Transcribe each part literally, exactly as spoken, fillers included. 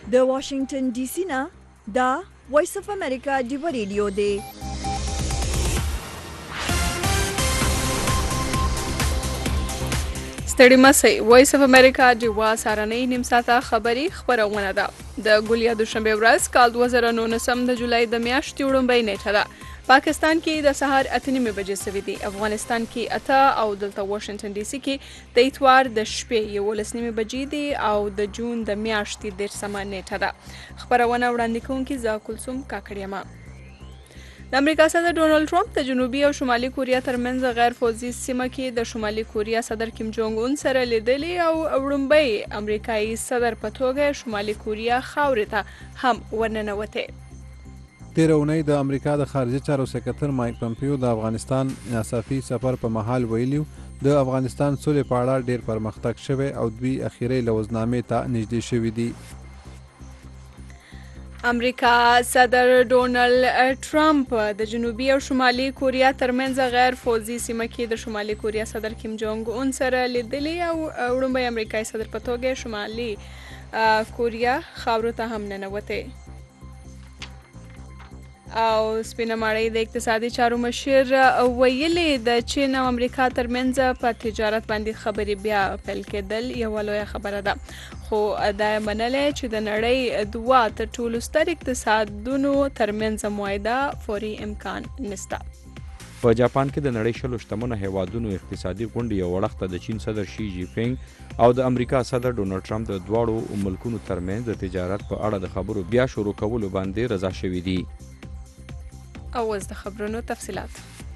د واشنگټن ډي سي نه دا وایس اف امریکا ډیو ریډیو دی. ستړي مسئ وایس اف امریکا ډیوا سارنۍ نیم ساعته خبري خبرونه ده. د ګولیا دوشنبه ورځ کال دوه زره نولسم د جولای د میاشتې وړومبۍ نیټه ده. پاکستان کې د سهار اته نیمې بجې سوي دي. افغانستان کې اته او دلته واشنگټن ډي سي کې د اتوار د شپې یولس نیمې بجې دي او د جون د میاشتې دېرشمه نیټه ده. خبرونه وړاندې کوونکي زه کلثوم کاکړ یم. د امریکا صدر ډونالډ ټرمپ د جنوبي او شمالي کوریا ترمنځ غیر فوزي سیمه کې د شمالي کوریا صدر کیم جونګ اون سره لیدلي او وړومبۍ امریکایي صدر په توګه شمالي کوریا خاورې ته هم ورننوتې. تېره اونۍ د امریکا د خارجه چارو سکرتر مایک پمپیو د افغانستان ناڅاپي سفر په مهال ویلي د افغانستان سولې په اړه ډېر پرمختګ شوی او دوی اخیری لوزنامې ته نږدې شوي دي. امریکا صدر ډونالډ ټرمپ د جنوبي او شمالي کوریا ترمنځ غیر فوزي سیمه کې د شمالي کوریا صدر کیم جونګ اون سره لیدلي او وړومبۍ امریکایي صدر په توګه شمالي کوریا خاورو ته هم ننوتې. او سپینه ماړۍ د اقتصادي چارو مشر ویلي د چین او امریکا ترمنځ په تجارت باندې خبرې بیا پیل کېدل یوه لویه خبره ده، خو دا یې منلې چې د نړۍ دوه تر ټولو ستر اقتصادونو ترمنځ معاهده فوري امکان نشته. په جاپان کې د نړۍ شلو شتمنو هیوادونو اقتصادي غونډې یو وړښته د چین صدر شي جی پینګ او د امریکا صدر ډونالډ ټرمپ د دواړو ملکونو ترمنځ د تجارت په اړه د خبرو بیا شروع کولو باندې رضا شوي دي. او اوس د خبرونو تفصیلات.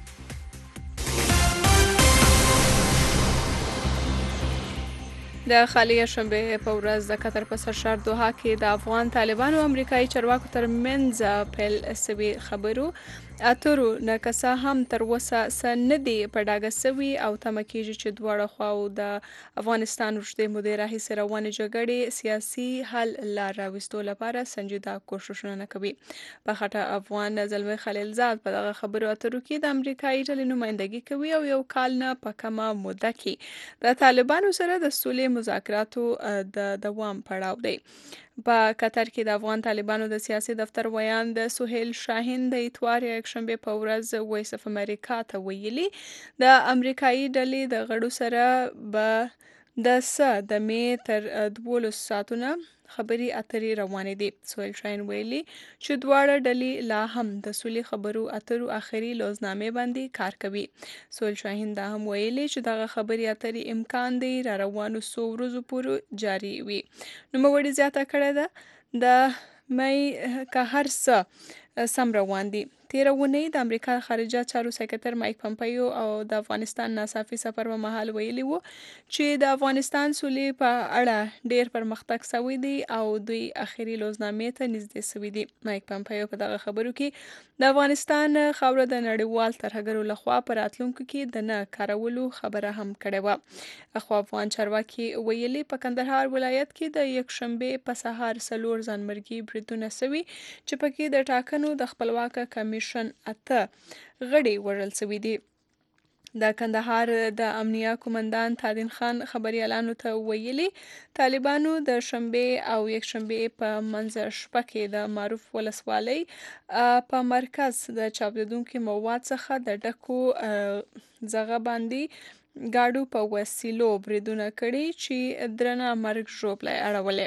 د خالي شنبه په ورځ د قطر په سرشار دوحه کې د افغان طالبانو او امریکایي چارواکو ترمنځ پیل شوي خبرو اترو ناکسه هم تر اوسه څه نه دي په ډاګه سوي او تمه کېږي چې دواړه خواو د افغانستان اوږدې مودې راهیسې روانې جګړې سیاسي حل لار راوستو لپاره سنجیده کوښښونه نه کوي. په خټه افغان زلمی خلیلزاد په دغه خبرو اترو کې د امریکایي ډلې نمایندګي کوي او یو کال نه په کمه موده کې د طالبانو سره د سولې مذاکراتو د دوام پړاو دی. په قطر کې د افغان طالبانو د سیاسي دفتر ویاند سهیل شاهین د اتوار یکشنبه په ورځ وایس اف امریکا ته ویلي د امریکایي ډلې د غړو سره به د څه د مې تر دولس ساعتونه خبري اترې روانې دي. سهیل شاهین ویلي چې دواړه ډلې لا هم د سولې خبرو اترو اخري لوزنامې باندې کار کوي. سهیل شاهین دا هم ویلي چې دغه خبري اترې امکان دی را روانو څو ورځو پورې جاري وي. نوموړي زیاته کړې ده د مې که هر څه سم روان دي. تېره اونۍ د امریکا خارجه چارو سکرتر مایک پمپیو او د افغانستان ناڅاپي سفر په مهال ویلي وو چې د افغانستان سولې په اړه ډېر پرمختګ شوی دی او دوی اخري لوزنامې ته نږدې شوي دي. مایک پمپیو په دغه خبرو کې د افغانستان خاوره د نړیوال ترهګرو لخوا په راتلونکو کې د نه کارولو خبره هم کړې وه. خو افغان چارواکي ویلي په کندهار ولایت کې د یکشنبې په سهار څلور ځانمرګي بریدونه شوي چې پکې د ټاکنو د خپلواکه کمیشن اته غړي وژل شوي دي. د کندهار د امنیه قومندان تادین خان خبریالانو ته ویلي طالبانو د شنبې او یکشنبې په منځ شپه کې د معروف ولسوالۍ په مرکز د چاودیدونکو مواد څخه د ډکو ځغه باندې ګاډو په وسیلو بریدونه کړي چې درنه مرګ ژوبله اړولې.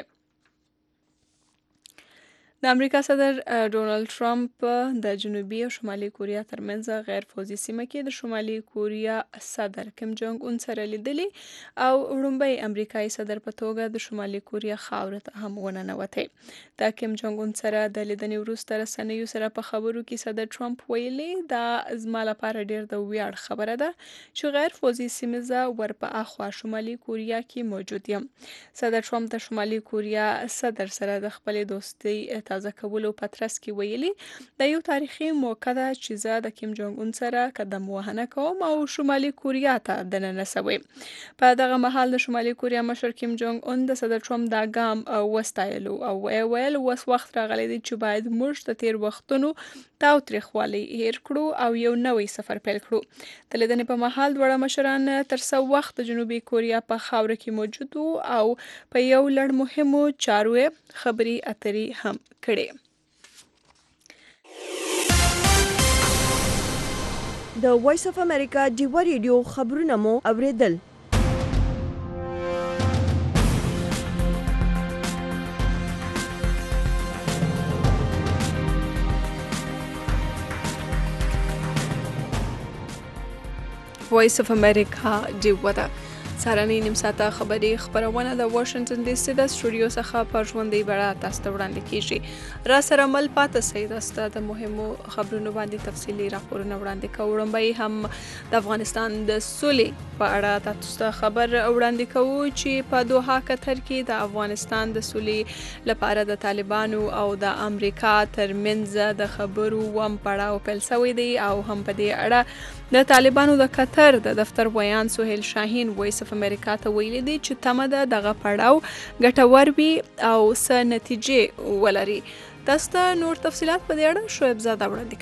د امریکا صدر ډونالډ ټرمپ د جنوبي او شمالي کوریا ترمنځ غیر فوزي سیمه کې د شمالي کوریا صدر کیم جونګ اون سره لیدلي او وړومبۍ امریکایي صدر په توګه د شمالي کوریا خاورې ته هم وننوتې. د کیم جونګ اون سره د لیدنې وروسته رسنیو سره په خبرو کې صدر ټرمپ ویلي دا زما لپاره ډېر د ویاړ خبره ده چې غیر فوزي سیمه ور په اخوا شمالي کوریا کې موجود یم. صدر ټرمپ د شمالي کوریا صدر سره د خپلې دوستۍ تازه کولو په ترڅ کې ویلي د یو تاریخي موقع ده چې زه د کیم جونګ اون سره قدم وهنه کوم او شمالي کوریا ته دننه سوي. په دغه مهال د شمالي کوریا مشر کیم جونګ اون د صدر ټرمپ دا ګام وستایلو او ویل اوس وخت راغلی دی چې باید موږ د تیر وختونو تاوتریخوالی هیر کړو او یو نوی سفر پیل کړو. د لیدنې په مهال دواړه مشران تر څو وخت د جنوبي کوریا په خاوره کې موجود وو او په یو لړ مهمو چارو خبري اترې هم کړې. د وایس اف امریکا ډیوا ریډیو خبرونه مو اوریدل. وایس اف امریکا ډیوا ده. سهارنۍ نیم ساعته خبري خبرونه د واشنگټن ډي سي د سټوډیو څخه په ژوندۍ بڼه تاسو ته وړاندې کیږي. را سره مل پاتې سئ داسته د مهمو خبرونو باندې تفصیلي راپورونه وړاندې کوو. وړاندې هم د افغانستان د سولې په اړه تاسو ته خبر وړاندې کوو چې په دوحه قطر کې د افغانستان د سولې لپاره د طالبانو او د امریکا ترمنځ د خبرو وم پړاو پیل شوی دی او هم په دې اړه د طالبانو د قطر د دفتر ویان سهیل شاهین وایس اف امریکا ته ویلي دی چې تمه ده دغه پړاو ګټور وي او څه نتیجې ولري. تاسو ته نور تفصیلات په دې اړه شعیب زاده وړاندې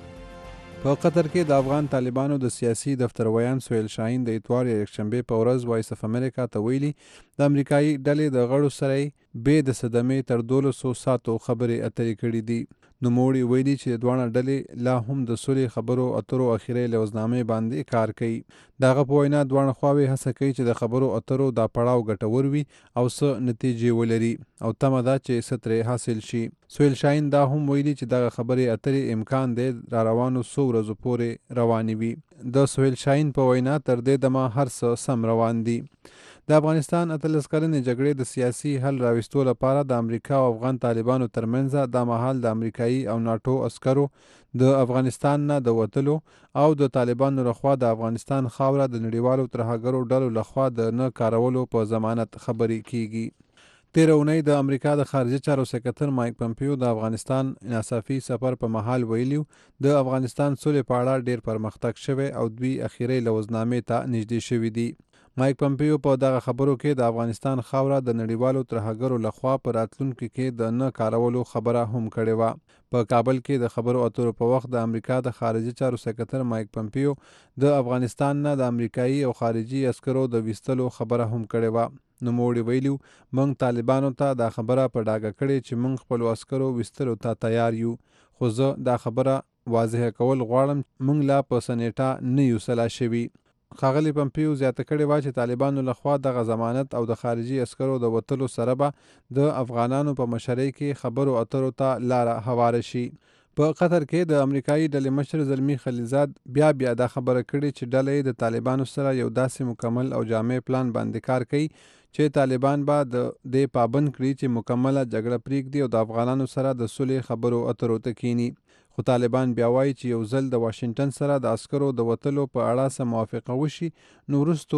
کوي. په قطر کې د افغان طالبانو د سیاسي دفتر ویان سهیل شاهین د اتوار یا یکشنبې په ورځ وایس اف امریکا ته ویلي د امریکایي ډلې د غړو سره بې د صدمې تر دولسو ساعتو خبرې اترې کړې دي. نوموړي ویلي چې دواړه ډلې لا هم د سولې خبرو اترو اخیری لوزنامې باندې کار کوي. دغه په وینا دواړه خواوې هڅه کوي چې د خبرو اترو دا پړاو ګټور وي او څه نتیجې ولري او تمه ده چې څه ترې حاصل شي. سهیل شاهین دا هم ویلي چې دغه خبرې اترې امکان دی را روانو څو ورځو پورې روانې وي. د سهیل شاهین په وینا تر دې دمه هر څه سم روان دي. د افغانستان اتلس کلنې جګړې د سیاسي حل راوستو لپاره د امریکا او افغان طالبانو ترمنځ دا مهال د امریکایي او ناټو عسکرو د افغانستان نه د وتلو او د طالبانو لخوا د افغانستان خاوره د نړیوالو ترهګرو ډلو لخوا د نه کارولو په ضمانت خبرې کیږي. تیره اونۍ د امریکا د خارجه چارو سکرتر مایک پمپیو د افغانستان ناڅاپي سفر په مهال ویلیو د افغانستان سولې په اړه ډیر پرمختګ شوی او دوی اخیری لوزنامې ته نږدې شوي دي. مایک پمپیو په دغه خبرو کې د افغانستان خاوره د نړیوالو ترهګرو لخوا په راتلونکي کې د نه کارولو خبره هم کړې وه. په کابل کې د خبرو اترو په وخت د امریکا د خارجه چارو سکرتر مایک پمپیو د افغانستان نه د امریکایي او خارجي عسکرو د ویستلو خبره هم کړې وه. نوموړي ویلو موږ طالبانو ته دا خبره په ډاګه کړې چې موږ خپلو عسکرو ویستلو ته تیار یو، خو زه دا خبره واضح کول غواړم موږ لا په سنیټا نه یو سلا شوي. ښاغلي پمپیو زیاته کړې وه چې طالبانو لخوا دغه ضمانت او د خارجي عسکرو د وتلو سره به د افغانانو په مشرۍ کې خبرو اترو ته لاره هواره شي. په قطر کې د امریکایي ډلې مشر زلمی خلیلزاد بیا بیا دا خبره کړې چې ډله یې د طالبانو سره یو داسې مکمل او جامع پلان باندې کار کوي چې طالبان به د دې پابند کړي چې مکمله جګړه پرېږدي او د افغانانو سره د صلح خبرو اترو ته کینی. خو طالبان بیا وایي چې یو ځل د واشنگټن سره د عسکرو د وتلو په اړه سم موافقه وشي نو وروستو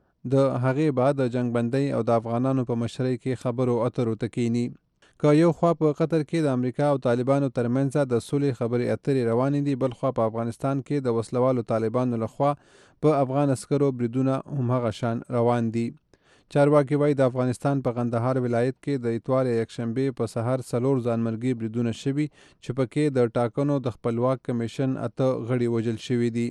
د هغې بعد د جنګ بندۍ او د افغانانو په مشرۍ کې خبرو اترو ته کینی. که یو خوا په قطر کې د امریکا او طالبانو ترمنځ د صلح خبرې اترې روانې دي، بل خوا په افغانستان کې د وسلوالو طالبانو لخوا په افغان عسکرو بریدونه هم هغه شان روان دي. چارواکي وایي د افغانستان په قندهار ولایت کې د اتوار یکشنبې په سهار څلور ځانمرګي بریدونه شوي چې پکې د ټاکنو د خپلواک کمیشن اته غړي وژل شوي دي.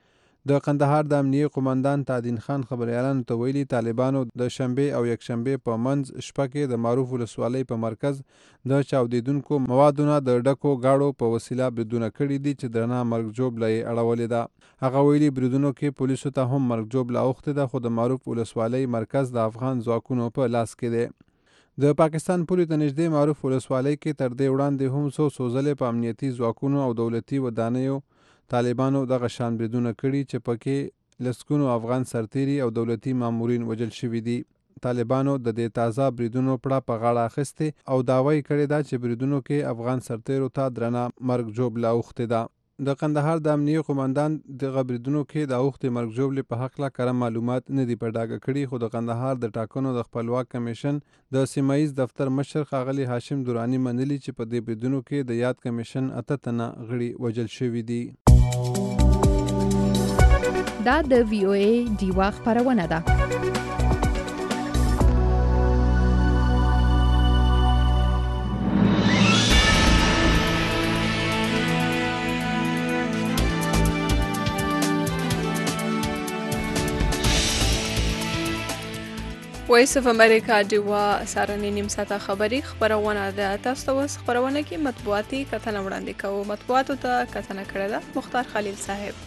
د قندهار د امنیه قومندان تعدین خان خبریالانو ته ویلي طالبانو د شنبې او یکشنبې په منځ شپه کې د معروف ولسوالۍ په مرکز د چاودیدونکو موادونه د ډکو گاړو په وسیله بریدونه کړي دي چې درنه مرګ ژوبله یې اړولې ده. هغه ویلي بریدونو کې پولیسو ته هم مرګ ژوبله اوښتې ده، خو د معروف ولسوالۍ مرکز د افغان ځواکونو په لاس کې دی. د پاکستان پولې ته نږدې معروف ولسوالۍ کې تر دې وړاندې هم څو څو ځلې په امنیتي ځواکونو او دولتي ودانیو طالبانو دغه شان بریدونه کړي چې پکې لسګونو افغان سرتیري او دولتي مامورین وژل شوي دي. طالبانو د دې تازه بریدونو پړه په غاړه اخیستې او دعوی کړې ده چې بریدونو کې افغان سرتیرو ته درنه مرګ ژوبله اوښتې ده. د قندهار د امنیه قومندان د غبرګونو کې د اوښتې مرګ ژوبلې په هکله کره معلومات نه دي په ډاګه کړي، خو د قندهار د ټاکنو د خپلواک کمیشن د سیمه ییز دفتر مشر ښاغلي هاشم دراني منلي چې په دې بریدونو کې د یاد کمیشن اته تنه غړي وژل شوي دي. دا د وی او ای ډیوا خپرونه ده. وایس اف امریکا ډیوا سارنې نیم ساعته خبري خبرونه ده. تاسو ته اوس خبرونه کې مطبوعاتي کتنه وړاندې کوو. مطبوعاتو ته کتنه کړې ده مختار خلیل صاحب.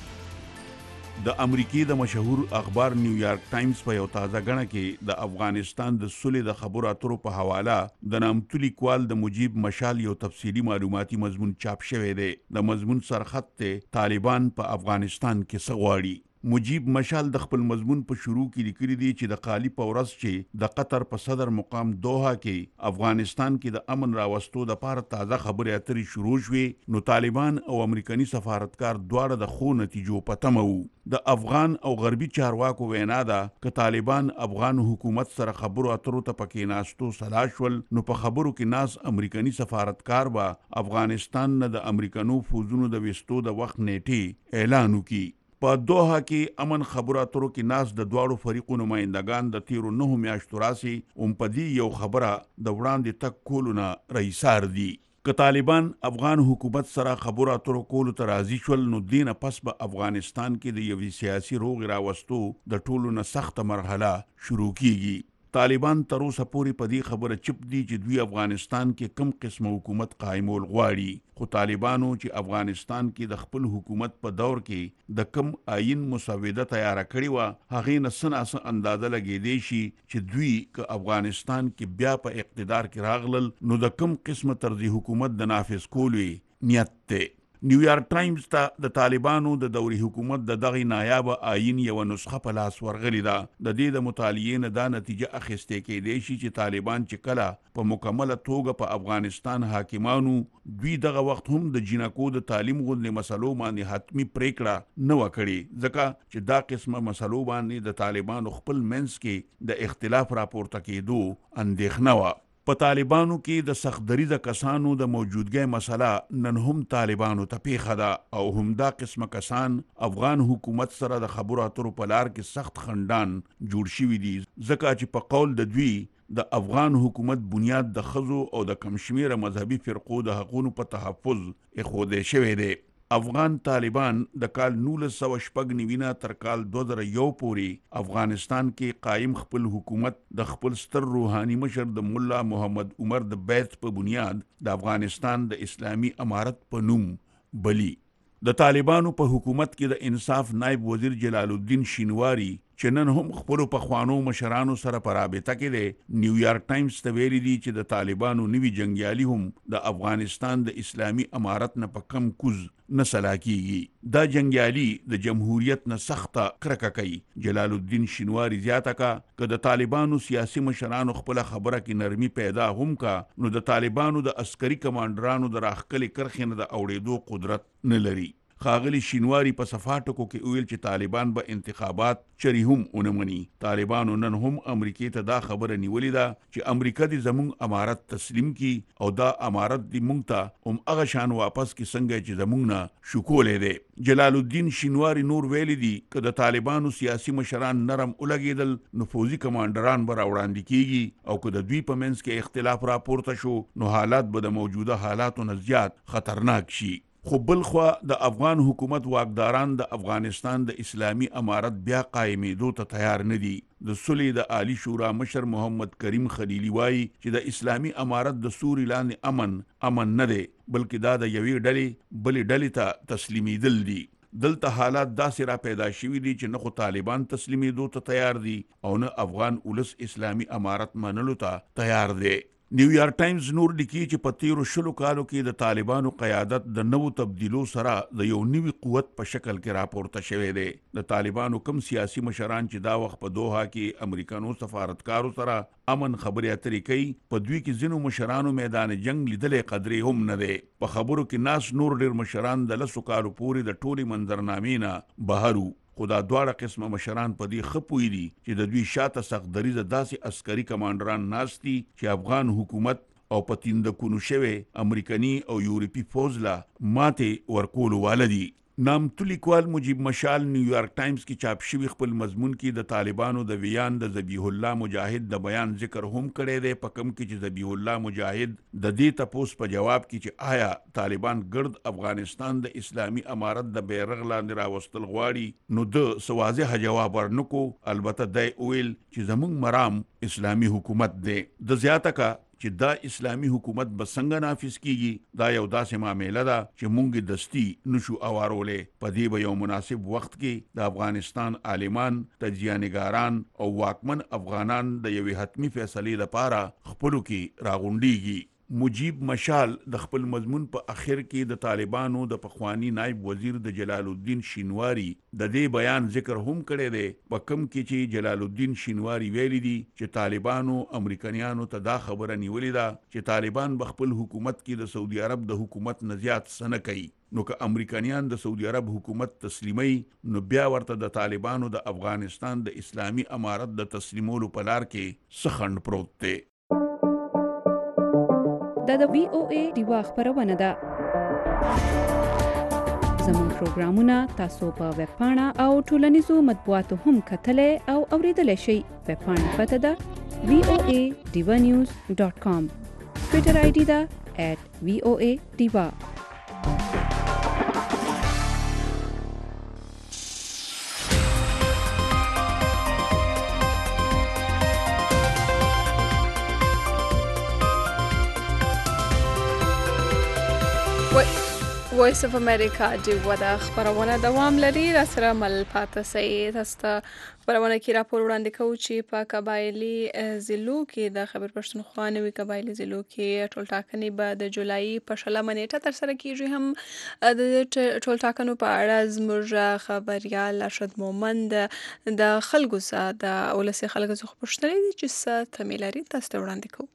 د امریکای د مشهور اخبار نیویارک ټایمز په یو تازه غړنه کې د افغانستان د سولې د خبرو اترو په حواله د نامتو لیکوال د مجیب مشال یو تفصیلی معلوماتي مضمون چاپ شوی دی. د مضمون سرخط ته طالبان په افغانستان کې څه غواړي. مجیب مشال د خپل مضمون په شروع کې لیکلي دي چې د قالی په ورځ چې د قطر په صدر مقام دوحه کې افغانستان کې د امن راوستو د پاره تازه خبرې اترې شروع شوې، نو طالبان او امریکایي سفارتکار دواړه د خو نتیجو په تمه وو. د افغان او غربي چارواکو وینا ده ک طالبان افغان حکومت سره خبرو اترو ته پکې ناستو سلا شول، نو په خبرو کې ناس امریکایي سفارتکار به افغانستان نه د امریکانو فوجونو د وستو د وخت نیټه اعلان وکړي. په دوحه کې امن خبرو اترو کې ناس د دواړو فریقونو نمائندگان د تیرو نهو میاشتو راسي اوم په دې یو خبره د وړاندې تک کولونه رئیسار دي. که طالبان افغان حکومت سره خبرو اترو کولو ته راضي شول، نو دینه پس به افغانستان کې د یوې سیاسي روغې راوستو د ټولو نه سخته مرحله شروع کیږي. طالبان تر اوسه پورې په دې خبره چپ دي چې دوی افغانستان کې کم قسم حکومت قائمول غواړي، خو طالبانو چې افغانستان کې د خپل حکومت په دور کې د کم آئین مسوده تیار کړی و، هغې نه څه ناڅه اندازه لګېدی شي چې دوی که افغانستان کې بیا په اقتدار کې راغلل، نو د کم قسم طرزي حکومت د نافذ کولو نیت دی. نیویارک ټایمز ته د طالبانو د دوري حکومت د دغه نایاب آئین یو نسخه په لاس ورغلی ده. د دې د مطالعې نه دا نتیجه اخیستې کېدای شي چې طالبان چې کله په مکمله توګه په افغانستان حاکمانو، دوی دغه وخت هم د جنکو د تعلیم غوندې مسلو باندې حتمی پریکړه نه وکړي، ځکه چې دا قسمه مسلو باندې د طالبانو خپل منځ کې د اختلاف راپورته کېدو اندېښنه وه. په طالبانو کې د سختدریزه کسانو د موجودګۍ مسله نن هم طالبانو ته پیښه ده، او همدا قسمه کسان افغان حکومت سره د خبرو اترو په لار کې سخت خنډان جوړ شوي دي، ځکه چې په قول د دوی د افغان حکومت بنیاد د ښځو او د کم شمېره مذهبي فرقو د حقونو په تحفظ ایښودی شوی دی. افغان طالبان د کال نولس سوه شپږ نوي نه تر کال دوه زره یو پورې افغانستان کې قایم خپل حکومت د خپل ستر روحاني مشر د ملا محمد عمر د بیت په بنیاد د افغانستان د اسلامي امارت په نوم بلی. د طالبانو په حکومت کې د انصاف نائب وزیر جلال الدین شینواری چې نن هم خپلو پخوانو مشرانو سره په رابطه کې دی، نیویارک ټایمز ته ویلي دي چې د طالبانو نوي جنګیالي هم د افغانستان د اسلامي امارت نه په کم کوز نه سلا کیږي. دا جنګیالي د جمهوریت نه سخته کرکه کوي. جلال الدین شینواری زیاته کا که د طالبانو سیاسي مشرانو خپله خبره کې نرمي پیدا هم کا، نو د طالبانو د عسکري کمانډرانو د راښکلې کرښې نه د اوړېدو قدرت نه لري. ښاغلي شینواری په صفاټکو کې ویل چې طالبان به انتخابات چری هم ونه مني. طالبانو نن هم امریکې ته دا خبره نیولې ده چې امریکا دې زموږ امارت تسلیم کی، او دا امارت دې موږ ته هم هغه شان واپس کی څنګه چې زموږ نه شکولې دی. جلال الدین شینواری نور ویلي دي که د طالبانو سیاسي مشران نرم ولګېدل، نو فوزي کمانډران به راوړاندې کیږي، او که د دوی په منځ کې اختلاف راپورته شو، نو حالات به د موجوده حالاتو نه زیات خطرناک شي. خو بلخوا د افغان حکومت واکداران د افغانستان د اسلامي امارت بیا قائمېدو ته تیار نه دي. د صلح د عالی شورا مشر محمد کریم خلیلی وایي چې د اسلامي امارت د سوري لاندې امن امن نه دی، بلکې دا د یوې ډلې بلې ډلې ته تسلیمیدل دي. دلته حالات داسې را پیدا شوي دي چې نه خو طالبان تسلیمیدو ته تیار دي، او نه افغان ولس اسلامي امارت منلو ته تیار دی. نیویارک ټایمز نور لیکي چې په تیرو شلو کالو کې د طالبانو قیادت د نوو تبدیلو سره د یو نوي قوت په شکل کې راپورته شوی دی. د طالبانو کم سیاسي مشران چې دا وخت په دوحه کې امریکانو سفارتکارو سره امن خبرې اترې کوي، په دوی کې ځینو مشرانو میدان جنگ لیدلې قدرې هم نه دی. په خبرو کې ناس نور ډېر مشران د لسو کالو پورې د ټولې منظرنامې نه بهر وو. خو دا دواړه قسمه مشران په دې ښه پوهېدي دي چې د دوی شاته سخت دریځه داسې عسکري کمانډران ناست دي چې افغان حکومت او په تیندکونو شوی امریکني او یورپي پوځ له ماتې ورکولو واله دي. نامتو لیکوال مجیب مشال نیویارک ټایمز کې چاپ شوي خپل مضمون کې د طالبانو د ویان د ذبیح الله مجاهد د بیان ذکر هم کړی دی، په کم کې چې ذبیح الله مجاهد د دې تپوس په جواب کې چې آیا طالبان ګرد افغانستان د اسلامي امارت د بیرغ لاندې راوستل غواړي، نو د څه واضحه جواب ورنکو. البته دی ویل چې زموږ مرام اسلامي حکومت دی. د زیاته کا چې دا اسلامي حکومت به څنګه نافذ کیږي، دا یو داسې معامله ده چې مونږ دستي نشو اوارولې. په دې به یو مناسب وخت کې د افغانستان عالمان، تجزیه نګاران او واکمن افغانان د یوې حتمی فیصلې لپاره خپلو کې راغونډیږي. مجیب مشال د خپل مضمون په اخر کې د طالبانو د پخوانی نائب وزیر د جلال الدین شینواری د دې بیان ذکر هم کړی دی، په کم کې چې جلال الدین شینواری ویلي دي چې طالبانو امریکایانو ته دا خبره نیولې ده چې طالبان به خپل حکومت کې د سعودي عرب د حکومت نه زیات څه نه کوي. نو که امریکایان د سعودي عرب حکومت تسلیمي، نو بیا ورته د طالبانو د افغانستان د اسلامي امارت د تسلیمولو په لار کې څه خنډ پروت دی. دا د وی او ای ډیوا خبرونه ده. زموږ پروګرامونه تاسو په ویب پاڼه او ټولنیزو مطبوعاتو هم کتلای او اوریدلای شئ. ویب پاڼه پته ده وی او ای ډیوا نیوز ډاٹ کام. ټویټر آی ډي ده ایٹ وی او ای ډیوا. وایس اف امریکا ډیوا د خبرونه دوام لري. را سره مل پاتې سئ. تاسو ته خبرونه کې راپور وړاندې کوو چې په قبایلي ضلعو کې د خیبر پښتونخوا نوي قبایلي ضلعو کې ټولټاکنې به د جولای په شلمه نیټه ترسره کیږي. هم د ټولټاکنو په اړه زموږ خبریال ارشد مومند د خلکو څخه د ولسي خلکو څخه پوښتنې دي چې څه تمې لري، تاسو ته وړاندې کوو.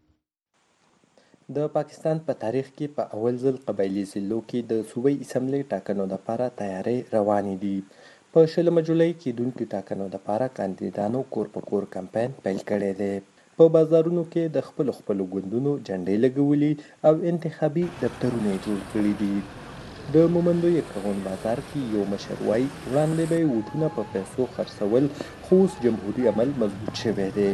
د پاکستان په تاریخ کې په اول ځل قبایلي ضلعو کې د صوبایي اسمبلی ټاکنو لپاره تیاری روانې دي. په شلمه جولای کېدونکو ټاکنو لپاره کاندیدانو کور په کور کمپاین پیل کړی دی. په بازارونو کې د خپلو خپلو ګوندونو جنډې لګولي او انتخابي دفترونه جوړ کړي دي. د مومندو یکغون بازار کې یو مشر وایي وړاندې به یې ووټونه په پیسو خرڅول، خو اوس جمهوري عمل مضبوط شوی دی.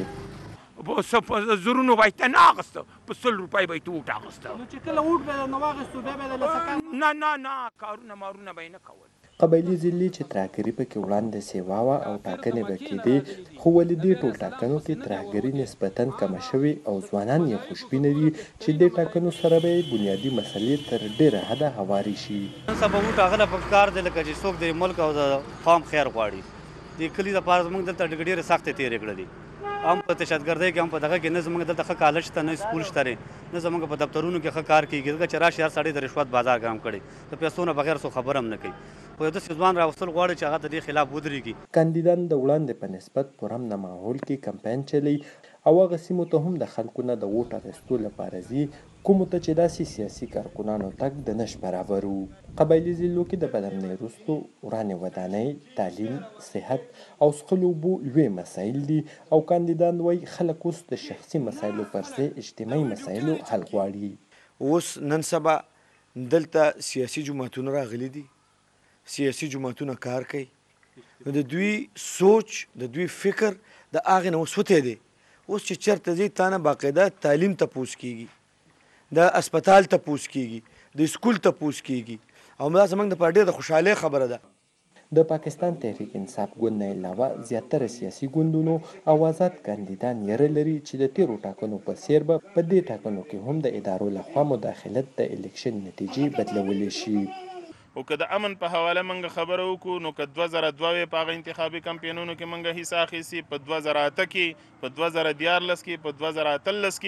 په زرونو به یې ته نه اخېسته، په سل روپۍ به یې ته ووټ اخېسته. نو چې کله ووټ به یې درنه واخېستو بیا به یې درله څه کول؟ نه نه نه کارونه مارونه به یې نه کول. قبایلي ضلعې چې ترهګري پکې وړاندې سیوا وه او ټاکنې به کېدې، خو ولې دې ټولټاکنو کې ترهګري نسبتاً کمه شوې او ځوانان یې خوشبینه دي چې دې ټاکنو سره به یې بنیادي مسلې تر ډېره حده هوارې شي. نن سبا ووټ هغه پکار دی لکه چې څوک د ملک او د قوم خیر غواړي. د کلي دپاره زموږ دلته ډېرې سختې تېرې کړې دي، هم په تشددګردۍ کې هم په دغه کې نه زموږ دلته ښه کالج شته، نه سکول شته دی، نه زموږ په دفترونو کې ښه کار کېږي. ځکه چې راشي هر سړی د رشوت بازار ګرم کړی، د پیسو نه بغیر څوک خبره هم نه کوي. خو یو داسې ځوان راوستل غواړي چې هغه د دې خلاف ودرېږي. کاندیدان د وړاندې په نسبت پرامنه ماحول کې کمپاین چلی او هغه سیمو ته هم د خلکو نه د ووټ اخیستو لپاره ځي کومو ته چې داسې سیاسي کارکنانو تګ د نش برابر و. قبایلي ضلعو کې د بدرنۍ وروستو ورانې ودانۍ، تعلیم، صحت او څښلو اوبو لوی مسایل دي او کاندیدان وایي خلک اوس د شخصي مسایلو پر ځای اجتماعي مسایلو حل غواړي. اوس نن سبا دلته سیاسي جماعتونه راغلي دي، سیاسي جماعتونه کار کوي، نو د دوی سوچ د دوی فکر د هغې نه اوس وتی دی. اوس چې چېرته ځي تا نه باقاعده تعلیم تپوس کېږي، د اسپتال تپوس کېږي، د سکول تپوس کېږي او دا زموږ دپاره ډېره د خوشحالۍ خبره ده. د پاکستان تحریک انصاف ګوند نه علاوه زیاتره سیاسي ګوندونو او آزاد کاندیدان یره لري چې د تیرو ټاکنو په څیر به په دې ټاکنو کې هم د ادارو لخوا مداخلت د الیکشن نتیجې بدلولی شي. او که د امن په حواله موږ خبره وکړو، نو که دوه زره دوه وې په هغه انتخابي کمپینونو کې موږ حصه اخیستې، په دوه زره اته کې، په دوه زره دیارلس کې، په دوه زره اتلس کې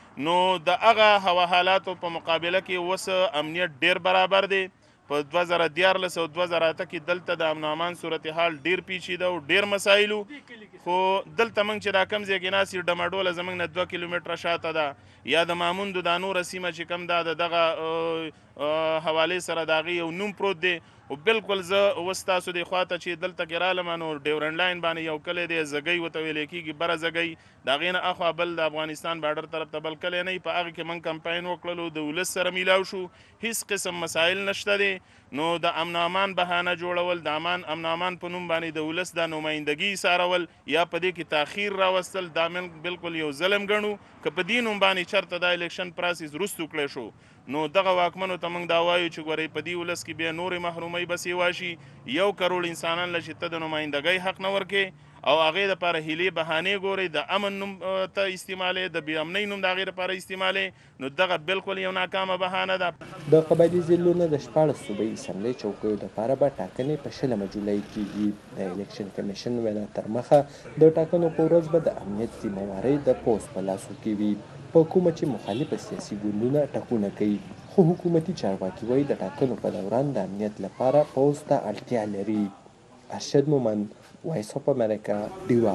نو د هغه هوا حالاتو په مقابله کې اوس امنیت ډیر برابر دی. په دوه زره دیارلس او دوه زره اته کې دلته د امن امان صورتحال ډیر پیچیده او ډیر مسایلو، خو دلته موږ چې دا کم ځای کې ناست یو ډمډوله زموږ نه دوه کیلومتره شاته ده یا د ماموندو دا نوره سیمه چې کم ده د دغه حوالې سره د هغې یو نوم پروت دی. او بالکل زه اوس تاسو دې خواته چې دلته کې رالم نو ډیورنډ لاین باندې یو کلی دی زګۍ ورته ویلی کېږي بره زګۍ، د هغې نه اخوا بل د افغانستان باډر طرف ته بل کلی نه وي. په هغه کې موږ کمپاین وکړلو، د ولس سره میلاو شو، هیڅ قسم مسایل نشته دی. نو د امن امان بهانه جوړول، د امان امن امان په نوم باندې د ولس د نمایندګي څارول یا په دې کې تاخیر راوستل دا بالکل یو ظلم ګڼو. که په دې نوم باندې چېرته دا الیکشن پراسس وروستو کړی شو نو دغه واکمنو ته موږ دا وایو چې ګورئ په دې ولس کې بیا نورې محرومۍ به سیوا شي. یو کروڑ انسانان له چې ته د نمایندګۍ حق نه ورکې او هغې دپاره هیلې بهانې ګورئ، د امن نوم ته استعمالې، د بې امنۍ نوم د هغې دپاره استعمالې، نو دغه بالکل یو ناکامه بهانه ده. د قبایلي ضلعو نه د شپاړس صوبایي اسمبلۍ چوکیو دپاره به ټاکنې په شلمه جولای کېږي. د الیکشن کمیشن وینا تر مخه د ټاکنو په ورځ به د امنیت ذمهوارۍ د پوځ په لاسو کې وي، په کومه چې مخالفه سیاسي ګوندونه ټکونه کوي. خو حکومتي چارواکي وایي د ټاکنو په دوران د امنیت لپاره پوځ ته اړتیا لري. ارشد مومند، وایس اف امریکا، ډیوا.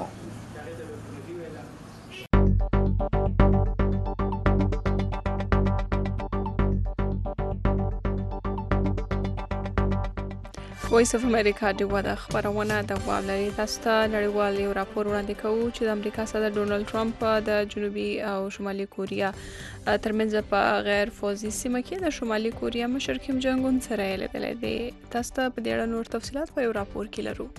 وایس اف امریکا ډیوا د خبرونه د واولري تاسو ته نړیوال یو راپور وړاندې کوو چې د امریکا صدر ډونالد ټرمپ د جنوبي او شمالي کوریا ترمنځ په غیر فوزي سیمه کې د شمالي کوریا مشر کیم جونګ اون سره لیدلی دی. تاسو ته په دې اړه نور تفصیلات په یو راپور کې لرو.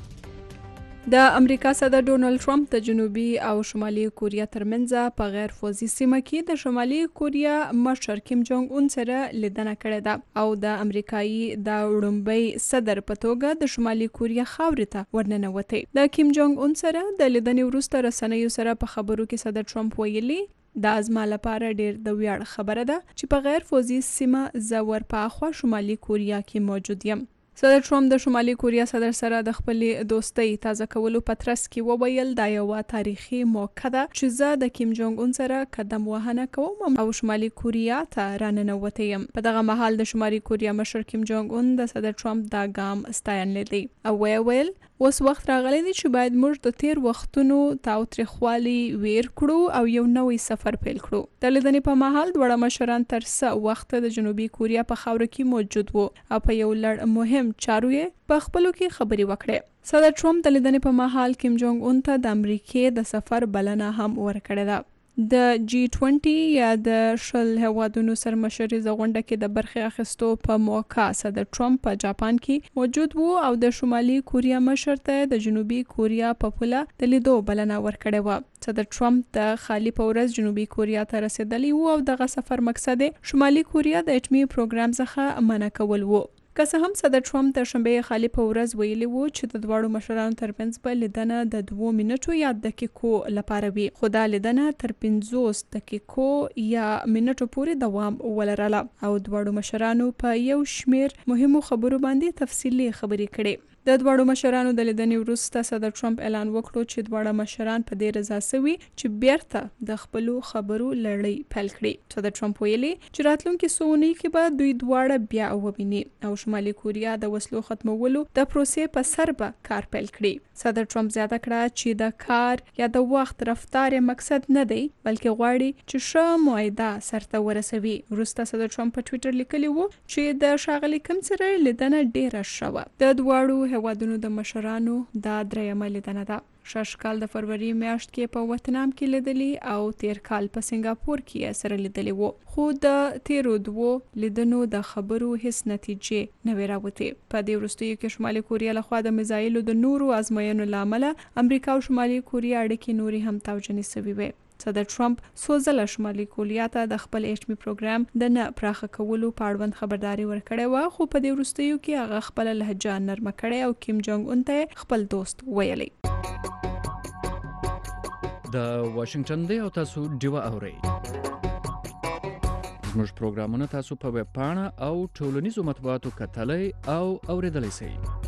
د امریکا صدر ډونالد ټرمپ د جنوبي او شمالي کوریا ترمنځ په غیر فوزي سیمه کې د شمالي کوریا مشر کیم جونګ اون سره لیدنه کړې ده او د امریکایي د وړومبي صدر په توګه د شمالي کوریا خاورې ته ورننوتی. د کیم جونګ اون سره د لیدنې وروسته رسنیو سره په خبرو کې صدر ټرمپ ویلي دا زما لپاره ډیر د ویاړ خبره ده چې په غیر فوزي سیمه زه ورپاخوا شمالي کوریا کې موجود یم. صدر ټرمپ د شمالي کوریا صدر سره د خپلې دوستۍ تازه کولو په ترڅ کې وویل دا یوه تاریخي موقع ده چې زه د کیم جونګ اون سره قدم وهنه کوم او شمالي کوریا ته راننوتی یم. په دغه مهال د شمالي کوریا مشر کیم جونګ اون د صدر ټرمپ دا ګام ستاینلی دی او ویل اوس وخت راغلی دی چې باید موږ د تیر وختونو تاوتریخوالي ویر کړو او یو نوی سفر پیل کړو. د لیدنې په مهال دواړه مشران تر څه وخت د جنوبي کوریا په خاوره کې موجود وو او په یو لړ مهم چارو یې په خپلو کې خبرې وکړې. صدر ټرمپ د لیدنې په مهال کیم جونګ اون ته د امریکې د سفر بلنه هم ورکړې ده. د جی بیست یا د شل هیوادونو سرمشریزه غونډه کې د برخې اخیستو په موقع صدر ټرمپ په جاپان کې موجود وو او د شمالي کوریا مشر ته د جنوبي کوریا په پوله د لیدو بلنه ورکړې وه. صدر ټرمپ د خالي په ورځ جنوبي کوریا ته رسېدلی وو او دغه سفر مقصد شمالي کوریا د اټمي پروګرام څخه منع کول وو. که څه هم صدر ټرمپ د شنبې خالي په ورځ ویلي وو چې د دواړو مشرانو ترمنځ به لیدنه د دوو منټو یا دقیقو لپاره وي، خو دا لیدنه تر پنځوس دقیقو یا منټو پورې دوام ولرله او دواړو مشرانو په یو شمیر مهمو خبرو باندې تفصیلي خبرې کړې. د دواړو مشرانو د لیدنې وروسته صدر ټرمپ اعلان وکړو چې دواړه مشران په دې رضا سوي چې بیرته د خپلو خبرو لړۍ پیل کړي. صدر ټرمپ ویلي چې راتلونکي څو اونۍ کې به دوی دواړه بیا وویني او شمالي کوریا د وسلو ختمولو د پروسې په سر به کار پیل کړي. صدر ټرمپ زیاته کړه چې د کار یا د وخت رفتار مقصد نه دی بلکې غواړي چې ښه معاهده سرته ورسوي. وروسته صدر ټرمپ په ټویټر لیکلی وو چې د ښاغلي کیم سره لیدنه ډیره ښه وه. د دواړو هیوادونو د مشرانو دا درېیمه لیدنه ده. شش کال د فروری میاشت کې په ویتنام کې لیدلی او تیر کال په سنگاپور کې سره لیدلی وو، خو د تیرو دوو لیدنو د خبرو هیڅ نتیجې نه وې راوتې. په دې وروستیو کې شمالي کوریا لخوا د میزایلو د نورو ازموینو له امله امریکا او شمالي کوریا اړیکې نورې هم توجنې سوي وې. صدر ټرمپ څو ځله شمالي کوریا ته د خپل اټمي پروګرام د نه پراخه کولو په اړوند خبرداري ورکړې وه، خو په دې وروستیو کې هغه خپله لهجه نرمه کړې او کیم جونګ اون ته خپل دوست ویلی. د واشنگټن دی او تاسو ډیوا اورئ. زموږ پروګرامونه تاسو په ویب پاڼه او ټولنیزو مطبوعاتو کتلی او اوریدلی شئ.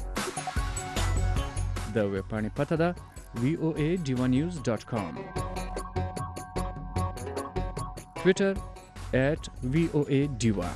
د ویب پاڼې پته ده وی او ای ډیوا نیوز ډاټ کام. ټویټر ایٹ وی او ای ډیوا.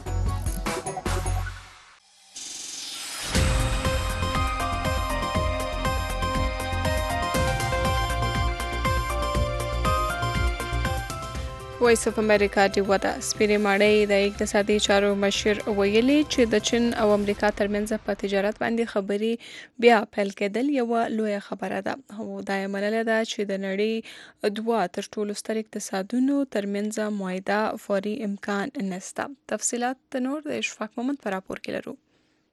وایس اف امریکا ډیوا ده سپینې ماڼۍ د اقتصادي چارو مشر ویلي چې د چین او امریکا ترمنځ په تجارت باندې خبرې بیا پیل کېدل یوه لویه خبره ده. او دا یې منله ده چې د نړۍ دوه تر ټولو ستر اقتصادونو ترمنځ معاهده فوري امکان نشته. تفصیلات نور د اشفاق محمد په راپور کې لرو.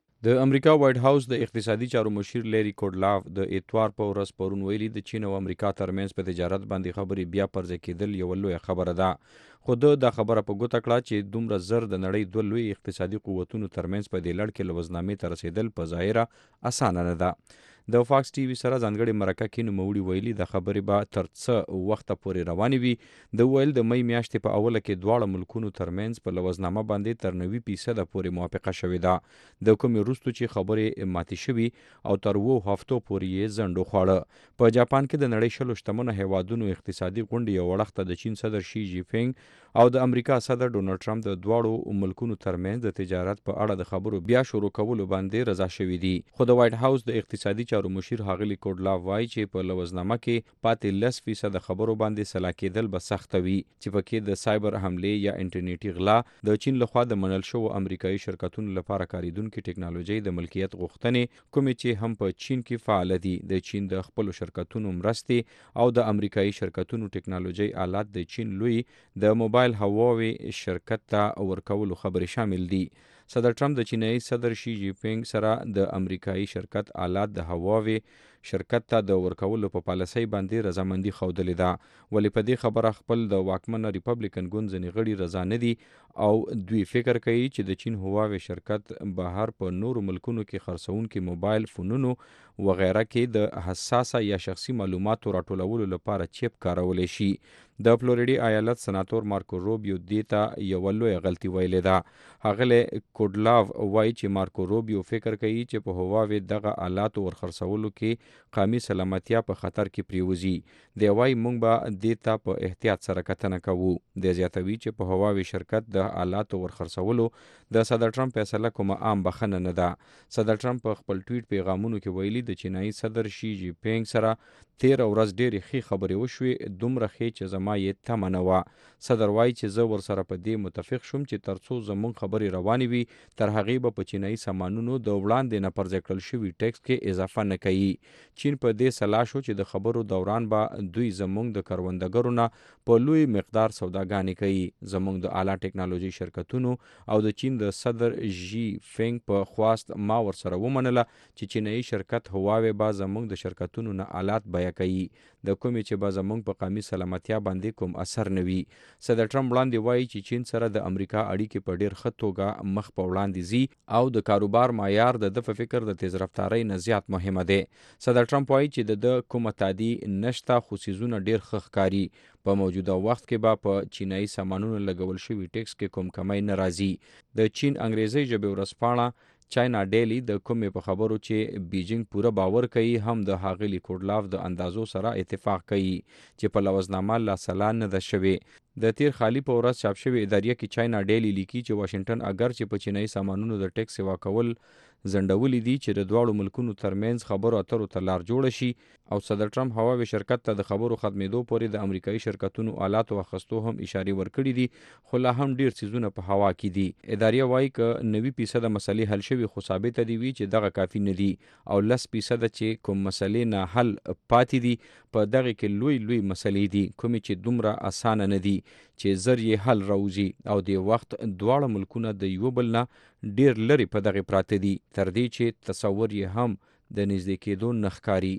د امریکا وایټ هاوس د اقتصادي چارو مشیر لیری کوډلاف د اتوار په ورځ پرون ویلي د چین او امریکا ترمنځ په تجارت باندې خبرې بیا پرځای کېدل یوه لویه خبره ده. خو ده دا خبره په ګوته کړه چې دومره زر د نړۍ دوه لوی اقتصادي قوتونو ترمنځ په دې لړ کې لوزنامې ته رسېدل په ظاهره اسانه نه ده. د فاکس ټي وي سره ځانګړې مرکه کې نوموړي ویلي د خبرې به تر څه وخته پورې روانې وي. د ویل د می میاشتې په اوله کې دواړه ملکونو ترمنځ په لوزنامه باندې تر نوي فیصده پورې موافقه شوې ده. د کومې وروسته چې خبرې ماتې شوي او تر اوو هفتو پورې یې ځنډ وخوړه. په جاپان کې د نړۍ شلو شتمنو هیوادونو اقتصادي غونډې یو وړاندې د چین صدر شي جی پینګ او د امریکا صدر ډونالډ ټرمپ د دواړو ملکونو ترمنځ د تجارت په اړه د خبرو بیا شروع کولو باندې رضا شوي دي. خو د وایټ هاوس د اقتصادي چارو مشیر هاغلی کوډلاف وایي چې په لوزنامه کې پاتې لس فیصده خبرو باندې سلا کېدل به سخته وي چې پکې د سایبر حملې یا انټرنیټي غلا، د چین لخوا د منل شوو امریکایي شرکتونو لپاره کاریدونکي ټکنالوژي د ملکیت غوښتنې کومې چې هم په چین کې فعال دي، د چین د خپلو شرکتونو مرستې او د امریکایي شرکتونو ټکنالوژي آلات د چین لوی د موبایل هواوی شرکت ته ورکولو خبرې شامل دي. صدر ټرمپ د چینایي صدر شي جی پینګ سره د امریکایي شرکت آلات د هواوی شرکت ته د ورکولو په پالیسۍ باندې رضامندي ښودلې ده. ولې په دې خبره خپل د واکمنه ریپبلیکن ګوند ځینې غړي رضا نه دي او دوی فکر کوي چې د چین هواوی شرکت بهر په نورو ملکونو کې خرڅونکي موبایل فونونو وغیره کې د حساسه یا شخصي معلوماتو راټولولو لپاره چیپ کارولی شي. د فلوریډي ایالت سناتور مارکو روبیو دې ته یوه لویه غلطي ویلې ده. هغلی کوډلاف وایي چې مارکو روبیو فکر کوي چې په هواوی دغه آلاتو ورخرڅولو کې قومي سلامتیا په خطر کې پریوزي. دی وایي موږ به دې ته په احتیاط سره کتنه کوو. دی زیاتوي چې په هواوی شرکت د آلاتو ورخرڅولو د صدر ټرمپ فیصله کومه عام بخښنه نه ده. صدر ټرمپ په خپل ټویټ پیغامونو کې ویلي د چینایي صدر شي جی پینګ سره تیر ورځ ډېرې ښې خبرې وشوې، دومره ښې چې زما یې تمه نه وه. صدر وایي چې زه ورسره په دې متفق شوم چې تر څو زموږ خبرې روانې وي تر هغې به په چینایي سامانونو د وړاندې نه پرځای کړل شوي ټیکس کې اضافه نه کوي. چین په دې سلا شو چې د خبرو دوران به دوی زموږ د کروندګرو نه په لوی مقدار سوداګانې کوي. زموږ د اعلی ټکنالوژي شرکتونو او د چین د صدر ژي فینګ په خواست ما ورسره ومنله چې چینایي شرکت هواوی به زموږ د شرکتونو نه آلات بیه کوي، د کومې چې به زموږ په قومي سلامتیا باندې کوم اثر نه وي. صدر ټرمپ وړاندې وایي چې چین سره د امریکا اړیکې په ډېر ښه توګه مخ په وړاندې ځي او د کاروبار معیار د ده په فکر د تیز رفتارۍ نه زیات مهمه دی. صدر ټرمپ وایي چې د ده کومه تادي نشته خو څیزونه ډېر ښه ښکاري. په موجوده وخت کې به په چینایي سامانونو لګول شوي ټیکس کې کوم کمی نه راځي. د چین انګریزي ژبې ورځپاڼه چاینا ډیلی د کومې په خبرو چې بیجینګ پوره باور کوي هم د هاغلی کوډلاف د اندازو سره اتفاق کوي چې په لوزنامه لا سلا نه ده شوې. د تیر خالی په ورځ چاپ شوې اداریه کې چاینا ډیلی لیکي چې واشنګټن اگر چې په چینایي سامانونو د ټیکس سیوا کول ځنډولي دي چې د دواړو ملکونو ترمنځ خبرو اترو ته لار جوړه شي او صدر ټرمپ هواوی شرکت ته د خبرو ختمېدو پورې د امریکایي شرکتونو آلاتو اخیستو هم اشارې ورکړي دي، خو لا هم ډیر څیزونه په هوا کې دي. اداریه وایي که نوي فیصده مسلې حل شوي خو ثابته دي وي چې دغه کافي نه دي او لس فیصده چې کوم مسلې نه حل پاتې دي په دغه کې لوی لوی مسلې دي کومې چې دومره اسانه نه دي چې زر یې حل راوځي او د وخت دواړه ملکونه د یو بل نه ډیر لري په دغه پراته دي تر دې چې تصور یې هم د نږدې کېدو نه ښکاري.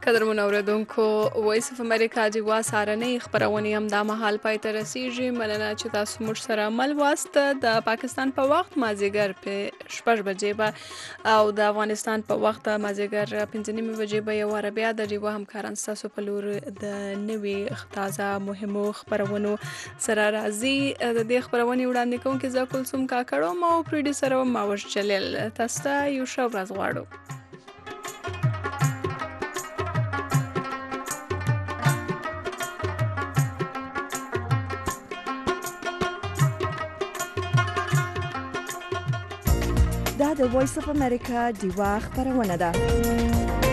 قدرمن اوریدونکو وایس اف امریکا دیوا سارنې خبرونه هم د مهال پای ته رسیږي. مننه چې تاسو موږ سره عمل واسطه. د پاکستان په وخت مازیګر په شپږ بجې به او د افغانستان په وخت مازیګر پنځه نیمې بجې به یو واره بیا د دیوا همکاران ستاسو په لور د نوې تازه مهمو خبرونو سره راځي. د دې خبرونې وړاندې کوونکې زه کلثوم کاکړ او پروډوسر ماوش جلیل. تاسو ته یو ښه ورځ غواړو. دا د وایس اف امریکا دیوا خبرونه ده.